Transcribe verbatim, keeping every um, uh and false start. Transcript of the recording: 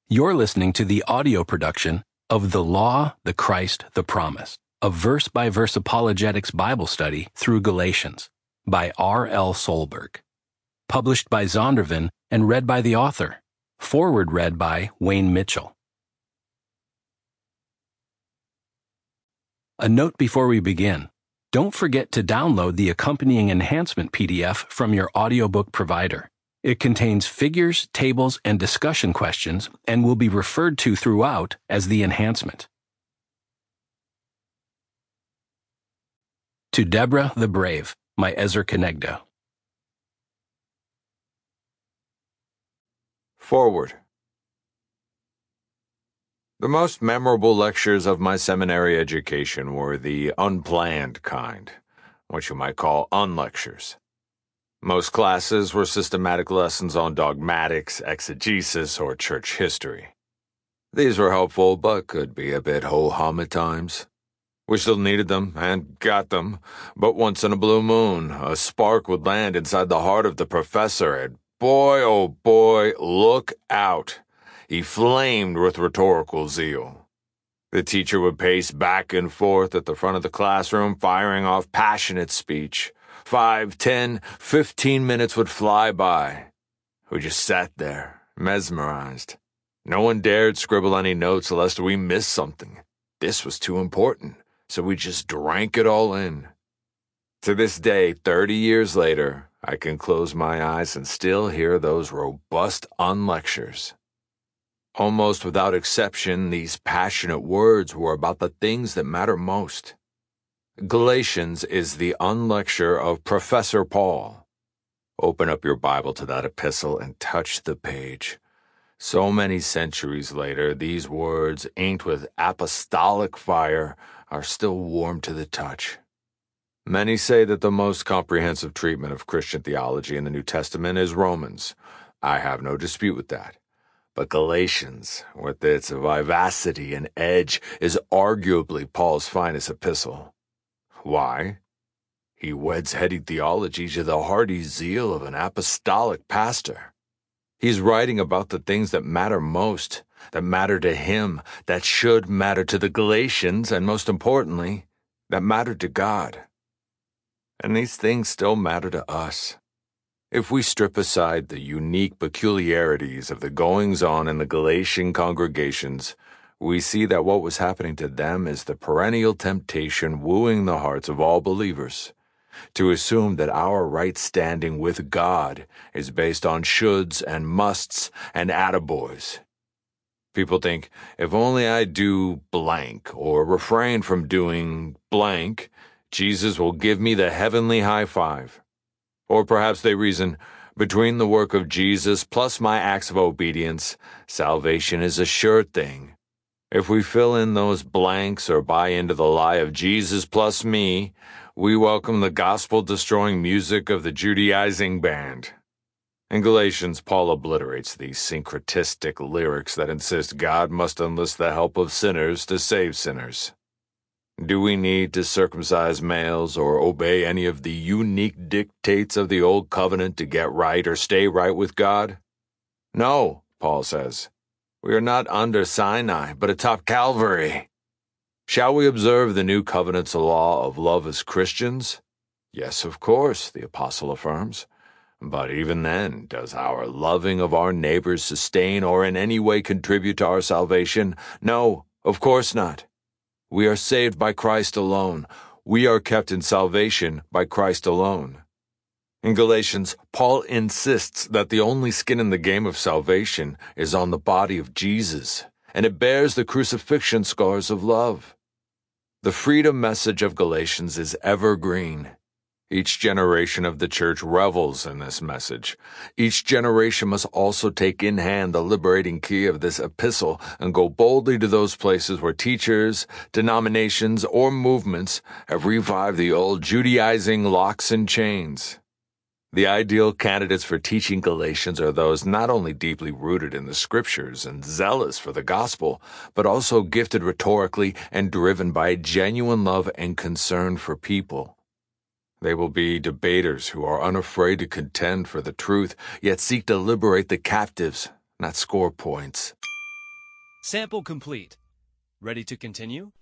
You're listening to the audio production of The Law, the Christ, the Promise, a verse-by-verse apologetics Bible study through Galatians by R L Solberg. Published by Zondervan and read by the author. Forward read by Wayne Mitchell. A note before we begin. Don't forget to download the accompanying enhancement P D F from your audiobook provider. It contains figures, tables, and discussion questions and will be referred to throughout as the enhancement. To Deborah the Brave, by Ezer Kenegdo. Forward. The most memorable lectures of my seminary education were the unplanned kind, what you might call unlectures. Most classes were systematic lessons on dogmatics, exegesis, or church history. These were helpful, but could be a bit ho-hum at times. We still needed them, and got them, but once in a blue moon, a spark would land inside the heart of the professor, and boy, oh boy, look out. He flamed with rhetorical zeal. The teacher would pace back and forth at the front of the classroom, firing off passionate speech. Five, ten, fifteen minutes would fly by. We just sat there, mesmerized. No one dared scribble any notes lest we miss something. This was too important, so we just drank it all in. To this day, thirty years later, I can close my eyes and still hear those robust unlectures. Almost without exception, these passionate words were about the things that matter most. Galatians is the unlecture of Professor Paul. Open up your Bible to that epistle and touch the page. So many centuries later, these words, inked with apostolic fire, are still warm to the touch. Many say that the most comprehensive treatment of Christian theology in the New Testament is Romans. I have no dispute with that. But Galatians, with its vivacity and edge, is arguably Paul's finest epistle. Why? He weds heady theology to the hearty zeal of an apostolic pastor. He's writing about the things that matter most, that matter to him, that should matter to the Galatians, and most importantly, that matter to God. And these things still matter to us. If we strip aside the unique peculiarities of the goings-on in the Galatian congregations, we see that what was happening to them is the perennial temptation wooing the hearts of all believers, to assume that our right standing with God is based on shoulds and musts and attaboys. People think, if only I do blank or refrain from doing blank, Jesus will give me the heavenly high five. Or perhaps they reason, between the work of Jesus plus my acts of obedience, salvation is a sure thing. If we fill in those blanks or buy into the lie of Jesus plus me, we welcome the gospel-destroying music of the Judaizing band. In Galatians, Paul obliterates these syncretistic lyrics that insist God must enlist the help of sinners to save sinners. Do we need to circumcise males or obey any of the unique dictates of the Old Covenant to get right or stay right with God? No, Paul says. We are not under Sinai, but atop Calvary. Shall we observe the New Covenant's law of love as Christians? Yes, of course, the apostle affirms. But even then, does our loving of our neighbors sustain or in any way contribute to our salvation? No, of course not. We are saved by Christ alone. We are kept in salvation by Christ alone. In Galatians, Paul insists that the only skin in the game of salvation is on the body of Jesus, and it bears the crucifixion scars of love. The freedom message of Galatians is evergreen. Each generation of the church revels in this message. Each generation must also take in hand the liberating key of this epistle and go boldly to those places where teachers, denominations, or movements have revived the old Judaizing locks and chains. The ideal candidates for teaching Galatians are those not only deeply rooted in the scriptures and zealous for the gospel, but also gifted rhetorically and driven by genuine love and concern for people. They will be debaters who are unafraid to contend for the truth, yet seek to liberate the captives, not score points. Sample complete. Ready to continue?